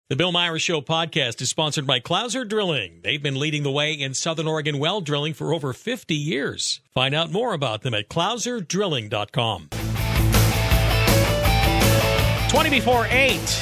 The Bill Myers Show podcast is sponsored by Clouser Drilling. They've been leading the way in Southern Oregon well drilling for over 50 years. Find out more about them at clouserdrilling.com. 20 before 8.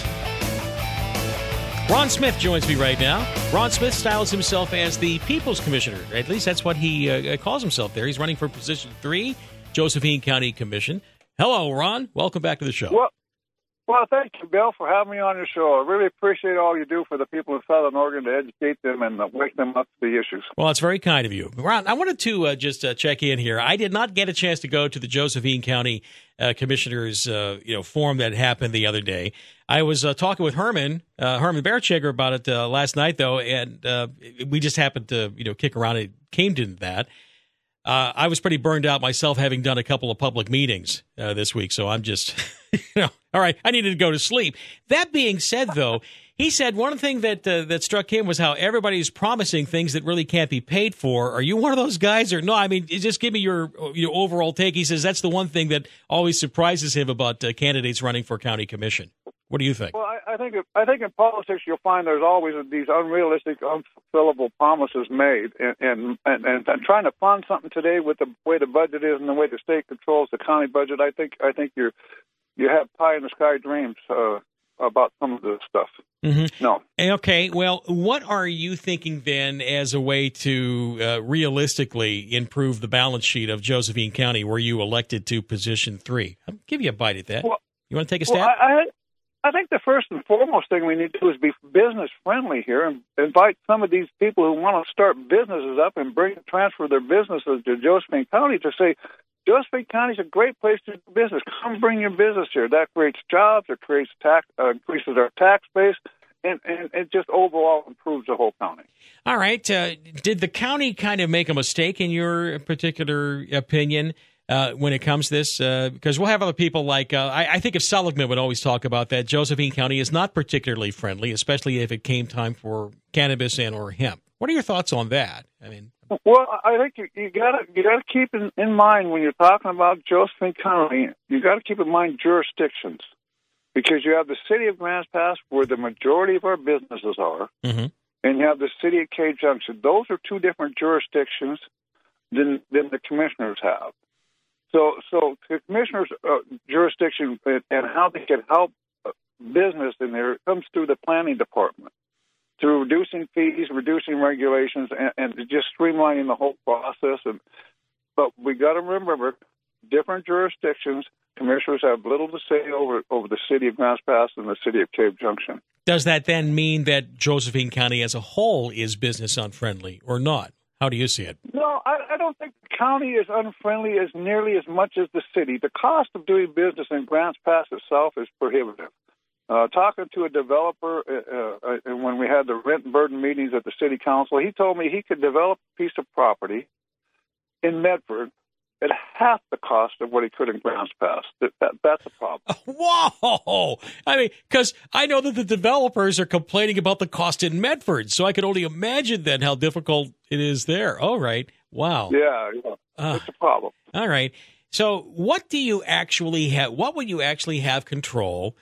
Ron Smith joins me right now. Ron Smith styles himself as the People's Commissioner. At least that's what he calls himself there. He's running for position 3, Josephine County Commission. Hello, Ron. Welcome back to the show. Well, thank you, Bill, for having me on your show. I really appreciate all you do for the people of Southern Oregon to educate them and wake them up to the issues. Well, it's very kind of you. Ron, I wanted to just check in here. I did not get a chance to go to the Josephine County Commissioners forum that happened the other day. I was talking with Herman Berchegger about it last night, though, and we just happened to kick around. It came to that. I was pretty burned out myself, having done a couple of public meetings this week, so I'm just, all right, I needed to go to sleep. That being said, though, he said one thing that struck him was how everybody's promising things that really can't be paid for. Are you one of those guys, or no? I mean, just give me your overall take. He says that's the one thing that always surprises him about candidates running for county commission. What do you think? Well, I think in politics you'll find there's always these unrealistic, unfulfillable promises made, and trying to fund something today with the way the budget is and the way the state controls the county budget. I think you have pie in the sky dreams about some of this stuff. Mm-hmm. No. Okay. Well, what are you thinking then as a way to realistically improve the balance sheet of Josephine County, where you elected to position 3? I'll give you a bite at that. Well, you want to take a stab? I think the first and foremost thing we need to do is be business friendly here and invite some of these people who want to start businesses up and transfer their businesses to Josephine County to say, Josephine County is a great place to do business. Come bring your business here. That creates jobs. It creates increases our tax base, and it just overall improves the whole county. All right. Did the county kind of make a mistake in your particular opinion? When it comes to this, because we'll have other people like, I think if Seligman would always talk about that, Josephine County is not particularly friendly, especially if it came time for cannabis and or hemp. What are your thoughts on that? I mean, well, I think you gotta keep in mind when you're talking about Josephine County, you got to keep in mind jurisdictions, because you have the city of Grants Pass where the majority of our businesses are, mm-hmm. and you have the city of Cave Junction. Those are two different jurisdictions than the commissioners have. So the commissioner's jurisdiction and how they can help business in there comes through the planning department, through reducing fees, reducing regulations, and just streamlining the whole process. But we got to remember, different jurisdictions, commissioners have little to say over the city of Grants Pass and the city of Cave Junction. Does that then mean that Josephine County as a whole is business unfriendly or not? How do you see it? No, I don't think the county is unfriendly as nearly as much as the city. The cost of doing business in Grants Pass itself is prohibitive. Talking to a developer, and when we had the rent and burden meetings at the city council, he told me he could develop a piece of property in Medford at half the cost of what he could in Grants Pass. That's a problem. Whoa! I mean, because I know that the developers are complaining about the cost in Medford, so I could only imagine then how difficult it is there. All right. Wow. Yeah. It's a problem. All right. So what do you actually have? What would you actually have control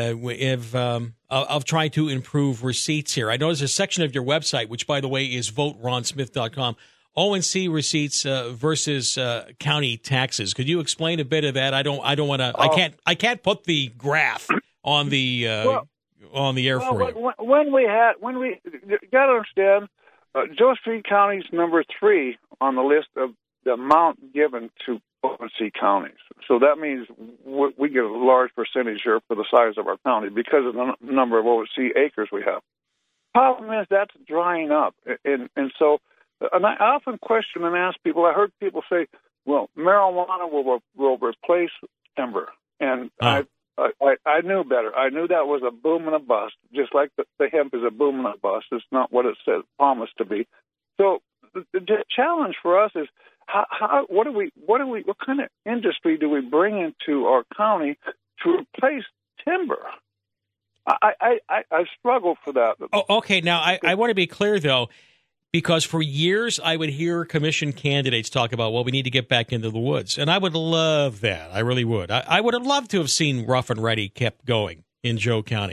of trying to improve receipts here? I know there's a section of your website, which, by the way, is voteronsmith.com. ONC receipts versus county taxes. Could you explain a bit of that? I don't want to. I can't put the graph on the air for you. When we you got to understand, Josephine County is number 3 on the list of the amount given to ONC counties. So that means we get a large percentage here for the size of our county because of the number of ONC acres we have. Problem is that's drying up, and so. And I often question and ask people, I heard people say, well, marijuana will replace timber. And I knew better. I knew that was a boom and a bust, just like the hemp is a boom and a bust. It's not what it says, promised to be. So the challenge for us is what kind of industry do we bring into our county to replace timber? I struggle for that. Oh, okay. Now, I want to be clear, though. Because for years, I would hear commission candidates talk about, well, we need to get back into the woods. And I would love that. I really would. I would have loved to have seen Rough and Ready kept going in Joe County.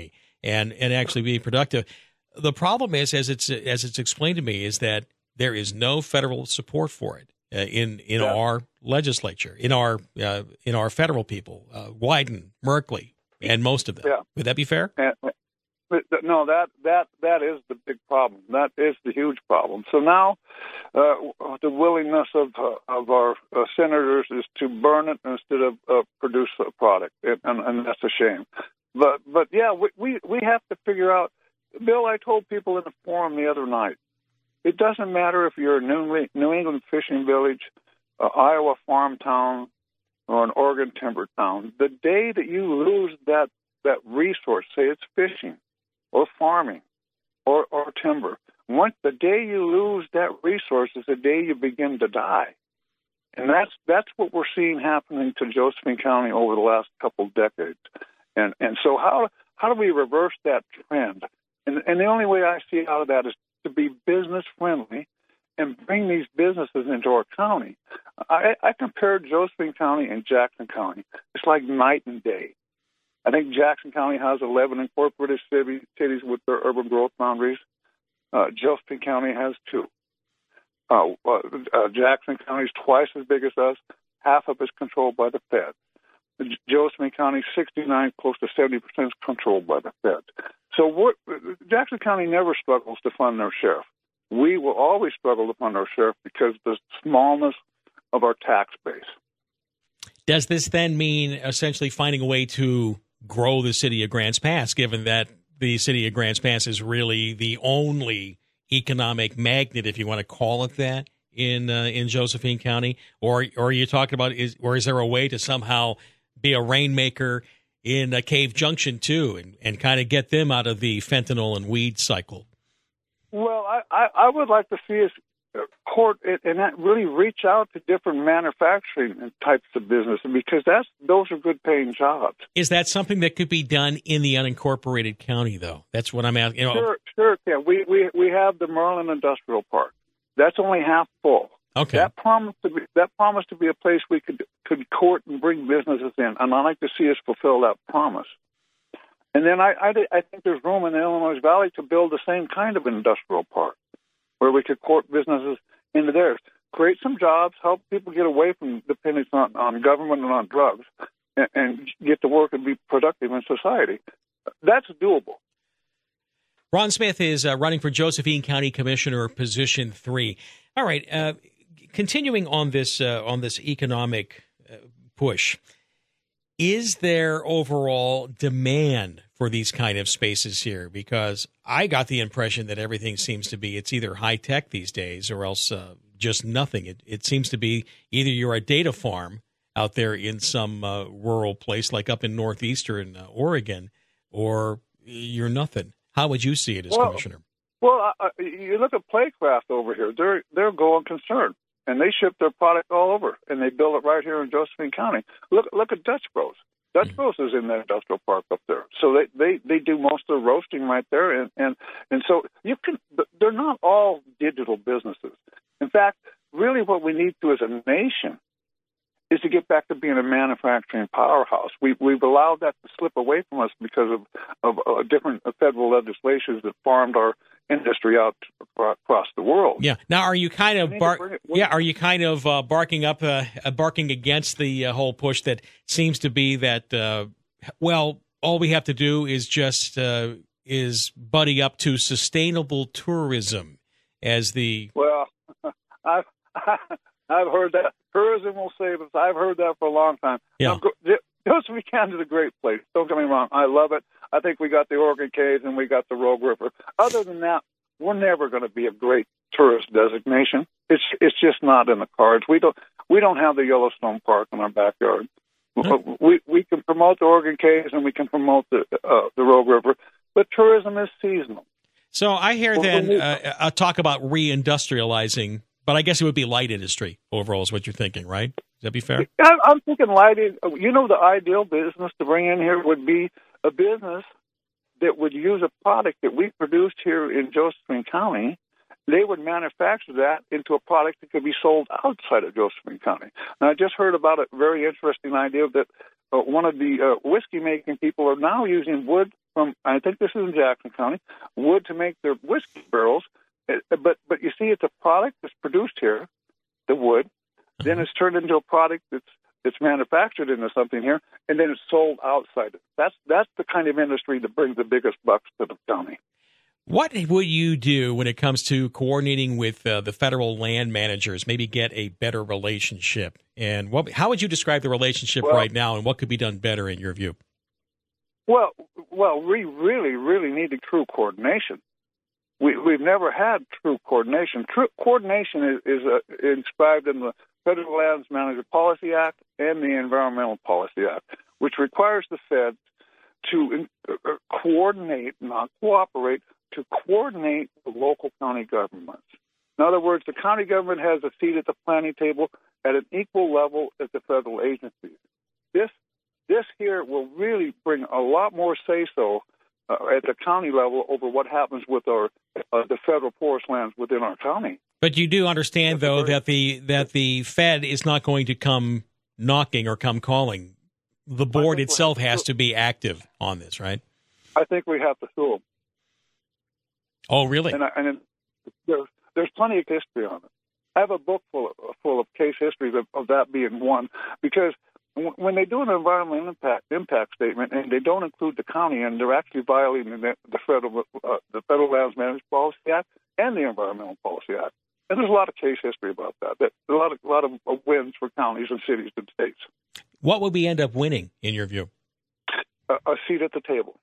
and actually be productive. The problem is, as it's explained to me, is that there is no federal support for it in our legislature, in our federal people, Wyden, Merkley, and most of them. Yeah. Would that be fair? No, that is the big problem. That is the huge problem. So now, the willingness of our senators is to burn it instead of produce a product, and that's a shame. But yeah, we have to figure out. Bill, I told people in the forum the other night, it doesn't matter if you're a New England fishing village, Iowa farm town, or an Oregon timber town. The day that you lose that resource, say it's fishing, or farming, or timber, once the day you lose that resource is the day you begin to die. And that's what we're seeing happening to Josephine County over the last couple decades. And so how do we reverse that trend? And the only way I see out of that is to be business friendly and bring these businesses into our county. I compared Josephine County and Jackson County. It's like night and day. I think Jackson County has 11 incorporated cities with their urban growth boundaries. Josephine County has 2. Jackson County is twice as big as us. Half of it is controlled by the Fed. Josephine County, 69, close to 70% is controlled by the Fed. So Jackson County never struggles to fund their sheriff. We will always struggle to fund our sheriff because of the smallness of our tax base. Does this then mean essentially finding a way to grow the city of Grants Pass, given that the city of Grants Pass is really the only economic magnet, if you want to call it that, in Josephine County? Or are you talking about, is there a way to somehow be a rainmaker in Cave Junction too, and kind of get them out of the fentanyl and weed cycle? Well, I would like to see us court and really reach out to different manufacturing types of business, because those are good paying jobs. Is that something that could be done in the unincorporated county, though? That's what I'm asking. Sure. Yeah, we have the Merlin Industrial Park. That's only half full. Okay. That promised to be a place we could court and bring businesses in, and I'd like to see us fulfill that promise. And then I think there's room in the Illinois Valley to build the same kind of industrial park, where we could court businesses into theirs, create some jobs, help people get away from dependence on government and on drugs, and get to work and be productive in society. That's doable. Ron Smith is running for Josephine County Commissioner, position 3. All right, continuing on this economic push, is there overall demand for these kind of spaces here? Because I got the impression that everything seems to be, it's either high tech these days or else just nothing. It seems to be either you're a data farm out there in some rural place like up in northeastern Oregon, or you're nothing. How would you see it as commissioner? Well, you look at Playcraft over here. They're going concern, and they ship their product all over, and they build it right here in Josephine County. Look at Dutch Bros. Dutch Bros is in the industrial park up there, so they do most of the roasting right there, and so they're not all digital businesses. In fact, really, what we need to as a nation is to get back to being a manufacturing powerhouse. We've allowed that to slip away from us because of different federal legislations that farmed our industry out across the world. Yeah. Now, are you kind of barking against the whole push that seems to be that all we have to do is just is buddy up to sustainable tourism as the I've heard that. Tourism will save us. I've heard that for a long time. Yeah. Josephine County is a great place. Don't get me wrong. I love it. I think we got the Oregon Caves and we got the Rogue River. Other than that, we're never going to be a great tourist designation. It's just not in the cards. We don't have the Yellowstone Park in our backyard. We can promote the Oregon Caves and we can promote the Rogue River, but tourism is seasonal. So I hear then talk about reindustrializing. But I guess it would be light industry overall is what you're thinking, right? Would that be fair? I'm thinking light. The ideal business to bring in here would be a business that would use a product that we produced here in Josephine County. They would manufacture that into a product that could be sold outside of Josephine County. And I just heard about a very interesting idea that one of the whiskey-making people are now using wood from, I think this is in Jackson County, wood to make their whiskey barrels. But you see, it's a product that's produced here, the wood. Then it's turned into a product that's manufactured into something here, and then it's sold outside. That's the kind of industry that brings the biggest bucks to the county. What would you do when it comes to coordinating with the federal land managers, maybe get a better relationship? And how would you describe the relationship right now, and what could be done better in your view? Well, we really, really need the true coordination. We've never had true coordination. True coordination is inscribed in the Federal Lands Manager Policy Act and the Environmental Policy Act, which requires the feds to coordinate, not cooperate, to coordinate the local county governments. In other words, the county government has a seat at the planning table at an equal level as the federal agencies. This here will really bring a lot more say-so at the county level over what happens with the federal forest lands within our county. But you do understand, though, that the Fed is not going to come knocking or come calling. The board itself has to be active on this, right? I think we have to sue them. Oh, really? And there's plenty of history on it. I have a book full of case histories of that being one, because when they do an environmental impact statement and they don't include the county, and they're actually violating the Federal Lands Management Policy Act and the Environmental Policy Act. And there's a lot of case history about that. There's a lot of wins for counties and cities and states. What would we end up winning, in your view? A seat at the table.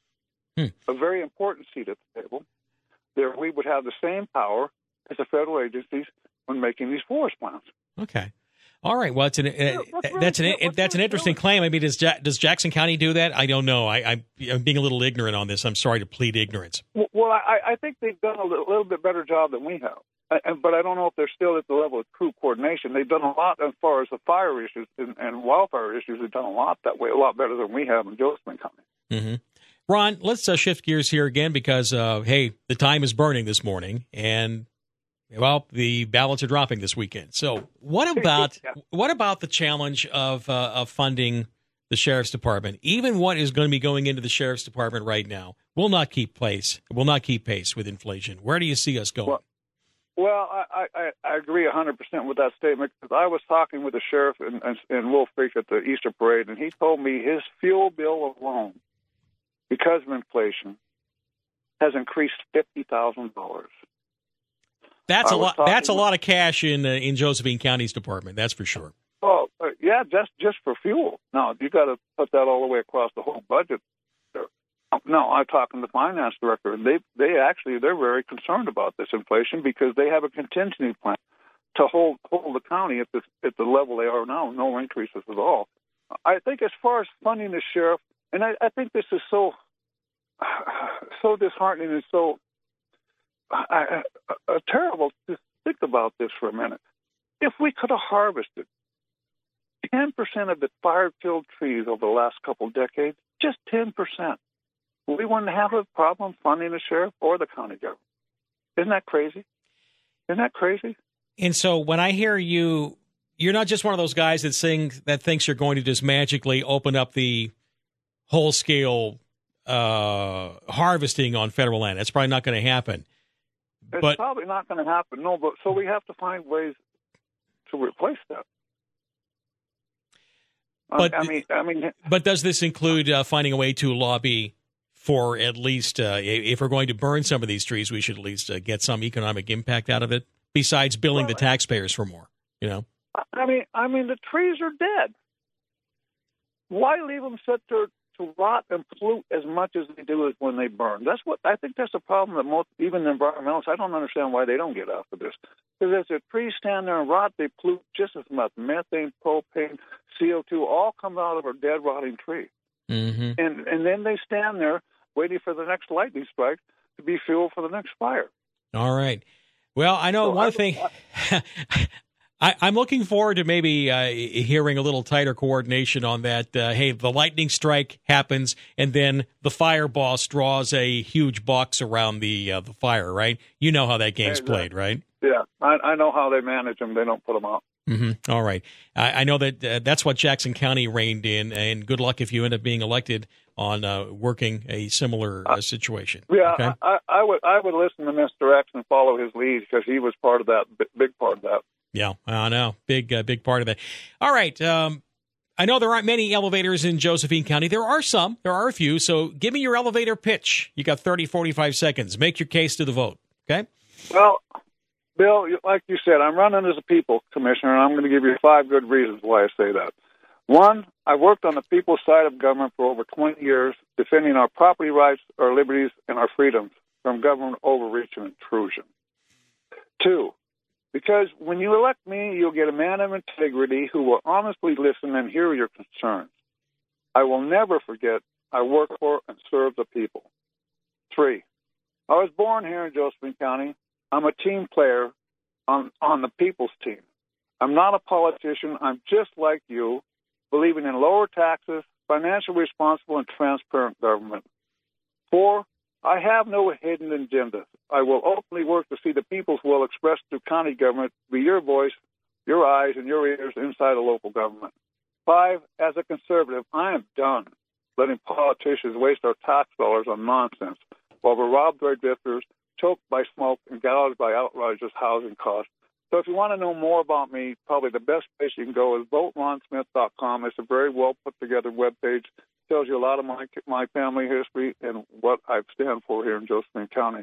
A very important seat at the table. There, we would have the same power as the federal agencies when making these forest plans. Okay. All right. Well, that's an interesting claim. I mean, does Jackson County do that? I don't know. I'm being a little ignorant on this. I'm sorry to plead ignorance. Well, I think they've done a little bit better job than we have. But I don't know if they're still at the level of true coordination. They've done a lot as far as the fire issues and wildfire issues. They've done a lot that way, a lot better than we have in Josephine County. Mm-hmm. Ron, let's shift gears here again because, hey, the time is burning this morning, and, well, the ballots are dropping this weekend. So what about the challenge of funding the Sheriff's Department? Even what is going to be going into the Sheriff's Department right now will not keep pace with inflation. Where do you see us going? Well, I agree 100% with that statement, because I was talking with the sheriff in Wolf Creek at the Easter Parade, and he told me his fuel bill alone, because of inflation, has increased $50,000. That's a lot. That's a lot of cash in Josephine County's department. That's for sure. Oh, yeah, just for fuel. Now you got to put that all the way across the whole budget. No, I'm talking to the finance director, and they're very concerned about this inflation, because they have a contingency plan to hold the county at the level they are now, no increases at all. I think as far as funding the sheriff, and I think this is so disheartening and so terrible to think about this for a minute. If we could have harvested 10% of the fire-filled trees over the last couple of decades, just 10%, we wouldn't have a problem funding the sheriff or the county government. Isn't that crazy? And so when I hear you're not just one of those guys that thinks you're going to just magically open up the whole-scale harvesting on federal land. That's probably not going to happen. It's probably not going to happen, no, but so we have to find ways to replace that. But does this include finding a way to lobby for at least, if we're going to burn some of these trees, we should at least get some economic impact out of it, besides billing the taxpayers for more, you know? I mean, the trees are dead. Why leave them sit there to rot and pollute as much as they do when they burn? I think that's a problem that most, even the environmentalists, I don't understand why they don't get after this. Because as the trees stand there and rot, they pollute just as much. Methane, propane, CO2 all come out of a dead, rotting tree. Mm-hmm. And then they stand there waiting for the next lightning strike to be fuel for the next fire. All right. Well, I know one thing. I'm looking forward to maybe hearing a little tighter coordination on that. Hey, the lightning strike happens, and then the fire boss draws a huge box around the fire, right? You know how that game's played, right? Yeah, I know how they manage them. They don't put them out. Mm-hmm. All right. I know that that's what Jackson County reined in, and good luck if you end up being elected. on working a similar situation. Yeah, okay? I would listen to Mr. X and follow his lead because he was part of that, big part of that. Yeah, I know. Big part of that. All right. I know there aren't many elevators in Josephine County. There are some. There are a few. So give me your elevator pitch. You got 30, 45 seconds. Make your case to the vote. Okay? Well, Bill, like you said, I'm running as a people commissioner, and I'm going to give you 5 good reasons why I say that. 1, I worked on the people's side of government for over 20 years, defending our property rights, our liberties, and our freedoms from government overreach and intrusion. 2, because when you elect me, you'll get a man of integrity who will honestly listen and hear your concerns. I will never forget I work for and serve the people. 3, I was born here in Josephine County. I'm a team player on the people's team. I'm not a politician. I'm just like you, believing in lower taxes, financially responsible and transparent government. 4, I have no hidden agenda. I will openly work to see the people's will expressed through county government be your voice, your eyes, and your ears inside a local government. 5, as a conservative, I am done letting politicians waste our tax dollars on nonsense while we're robbed by drifters, choked by smoke, and gouged by outrageous housing costs. So if you want to know more about me, probably the best place you can go is voteronsmith.com. It's a very well put together webpage. Tells you a lot of my family history and what I stand for here in Josephine County.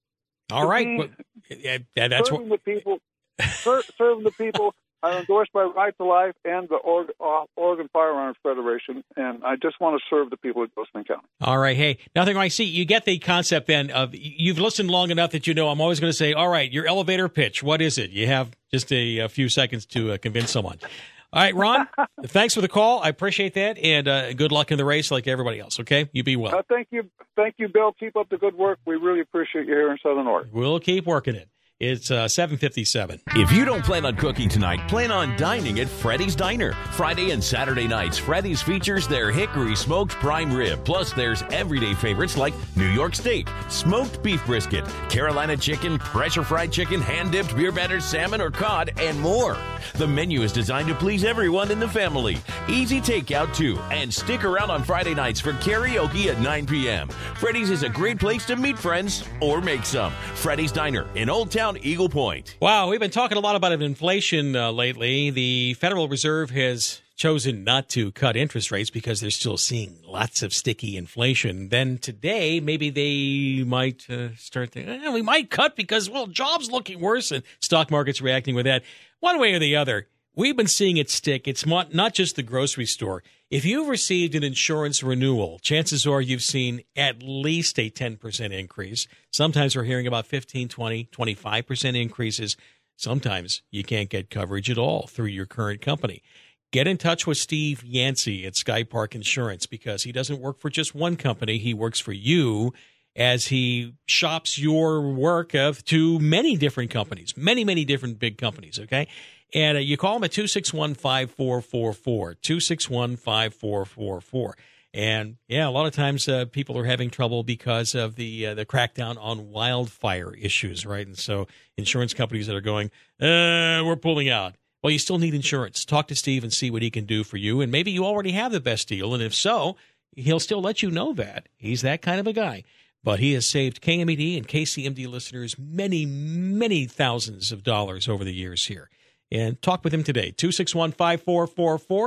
All right, that's serving the people. Serving the people. I'm endorsed by Right to Life and the Oregon Firearms Federation, and I just want to serve the people of Josephine County. All right. Hey, nothing I see. You get the concept then of you've listened long enough that you know I'm always going to say, all right, your elevator pitch, what is it? You have just a few seconds to convince someone. All right, Ron, thanks for the call. I appreciate that, and good luck in the race like everybody else, okay? You be well. Thank you, Bill. Keep up the good work. We really appreciate you here in Southern Oregon. We'll keep working it. It's 7:57. If you don't plan on cooking tonight, plan on dining at Freddy's Diner. Friday and Saturday nights, Freddy's features their hickory smoked prime rib. Plus, there's everyday favorites like New York steak, smoked beef brisket, Carolina chicken, pressure fried chicken, hand-dipped beer battered salmon or cod, and more. The menu is designed to please everyone in the family. Easy takeout, too. And stick around on Friday nights for karaoke at 9 p.m. Freddy's is a great place to meet friends or make some. Freddy's Diner in Old Town Eagle Point. Wow, we've been talking a lot about inflation lately. The Federal Reserve has chosen not to cut interest rates because they're still seeing lots of sticky inflation. Then today, maybe they might start thinking, we might cut because, well, jobs looking worse and stock market's reacting with that. One way or the other, we've been seeing it stick. It's not just the grocery store. If you've received an insurance renewal, chances are you've seen at least a 10% increase. Sometimes we're hearing about 15, 20, 25% increases. Sometimes you can't get coverage at all through your current company. Get in touch with Steve Yancey at Sky Park Insurance because he doesn't work for just one company. He works for you as he shops your work to many different companies, many different big companies, okay? And you call him at 261-5444, 261-5444. And, yeah, a lot of times people are having trouble because of the crackdown on wildfire issues, right? And so insurance companies that are going, we're pulling out. Well, you still need insurance. Talk to Steve and see what he can do for you. And maybe you already have the best deal. And if so, he'll still let you know that. He's that kind of a guy. But he has saved KMED and KCMD listeners many thousands of dollars over the years here. And talk with him today, 261-5444,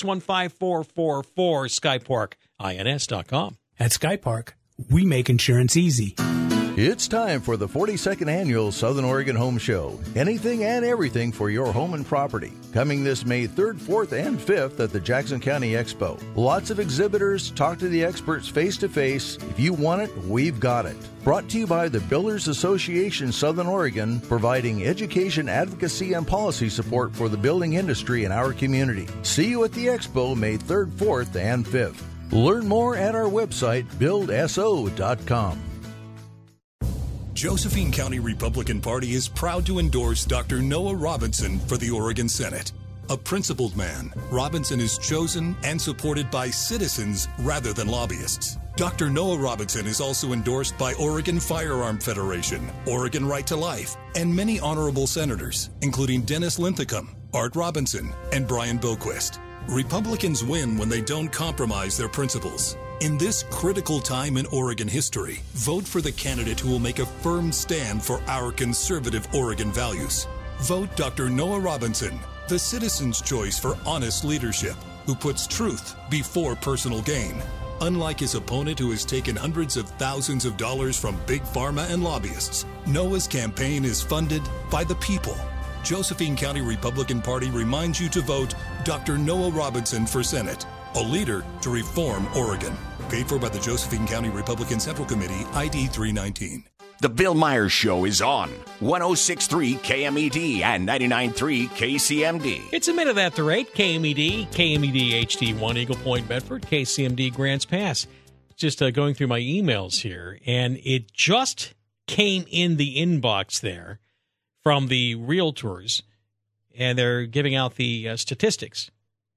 261-5444, skyparkins.com. At Skypark, we make insurance easy. It's time for the 42nd Annual Southern Oregon Home Show. Anything and everything for your home and property. Coming this May 3rd, 4th, and 5th at the Jackson County Expo. Lots of exhibitors. Talk to the experts face-to-face. If you want it, we've got it. Brought to you by the Builders Association Southern Oregon, providing education, advocacy, and policy support for the building industry in our community. See you at the Expo May 3rd, 4th, and 5th. Learn more at our website, buildso.com. Josephine County Republican Party is proud to endorse Dr. Noah Robinson for the Oregon Senate. A principled man, Robinson is chosen and supported by citizens rather than lobbyists. Dr. Noah Robinson is also endorsed by Oregon Firearm Federation, Oregon Right to Life, and many honorable senators, including Dennis Linthicum, Art Robinson, and Brian Bilquist. Republicans win when they don't compromise their principles. In this critical time in Oregon history, vote for the candidate who will make a firm stand for our conservative Oregon values. Vote Dr. Noah Robinson, the citizen's choice for honest leadership, who puts truth before personal gain. Unlike his opponent who has taken hundreds of thousands of dollars from big pharma and lobbyists, Noah's campaign is funded by the people. Josephine County Republican Party reminds you to vote Dr. Noah Robinson for Senate, a leader to reform Oregon. Paid for by the Josephine County Republican Central Committee, ID 319. The Bill Myers Show is on 106.3 KMED and 99.3 KCMD. It's a minute after 8, KMED, KMED HD1, Eagle Point, Bedford, KCMD, Grants Pass. Just going through my emails here, and it just came in the inbox there from the realtors, and they're giving out the statistics.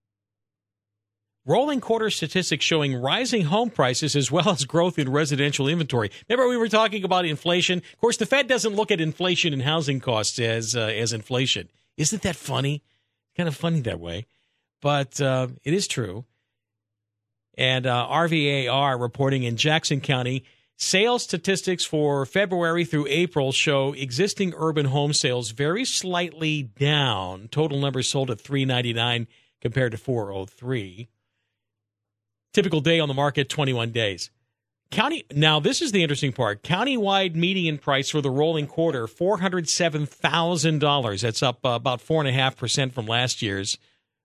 Rolling quarter statistics showing rising home prices as well as growth in residential inventory. Remember we were talking about inflation? Of course, the Fed doesn't look at inflation and housing costs as inflation. Isn't that funny? Kind of funny that way. But it is true. And RVAR reporting in Jackson County, sales statistics for February through April show existing urban home sales very slightly down. Total numbers sold at 399 compared to 403. Typical day on the market, 21 days. Now, this is the interesting part. Countywide median price for the rolling quarter, $407,000. That's up about 4.5% from last year's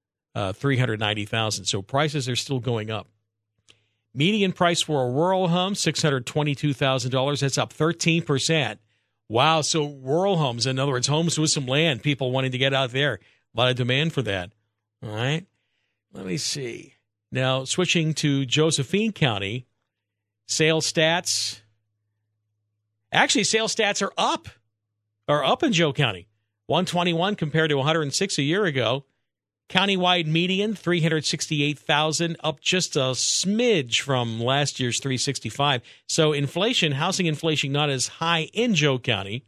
$390,000. So prices are still going up. Median price for a rural home, $622,000. That's up 13%. Wow, so rural homes, in other words, homes with some land, people wanting to get out there. A lot of demand for that. All right. Let me see. Now, switching to Josephine County, sales stats. Actually, sales stats are up in Joe County. 121 compared to 106 a year ago. Countywide median, 368,000, up just a smidge from last year's 365. So inflation, housing inflation, not as high in Joe County.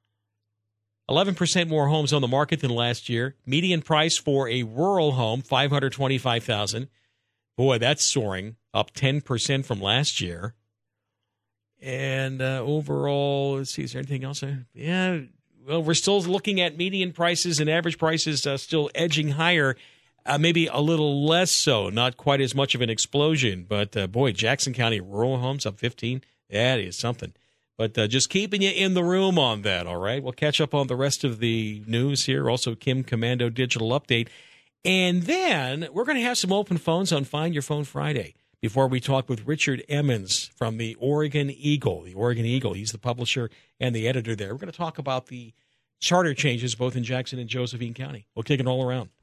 11% more homes on the market than last year. Median price for a rural home, $525,000. Boy, that's soaring, up 10% from last year. And overall, let's see, is there anything else? Yeah, well, we're still looking at median prices and average prices still edging higher, maybe a little less so, not quite as much of an explosion. But, boy, Jackson County rural homes up 15, that is something. But just keeping you in the room on that, all right? We'll catch up on the rest of the news here. Also, Kim Commando Digital Update. And then we're going to have some open phones on Find Your Phone Friday before we talk with Richard Emmons from the Oregon Eagle. The Oregon Eagle, he's the publisher and the editor there. We're going to talk about the charter changes both in Jackson and Josephine County. We'll kick it all around.